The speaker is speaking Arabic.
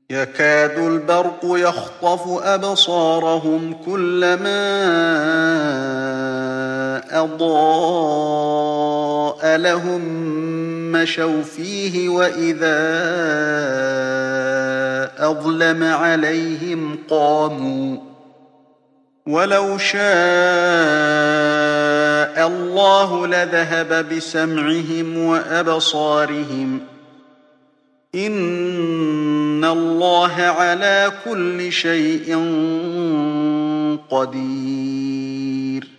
يكاد البرق يخطف أبصارهم كلما أضاء لهم مشوا فيه وإذا أظلم عليهم قاموا ولو شاء الله لذهب بسمعهم وأبصارهم إن الله على كل شيء قدير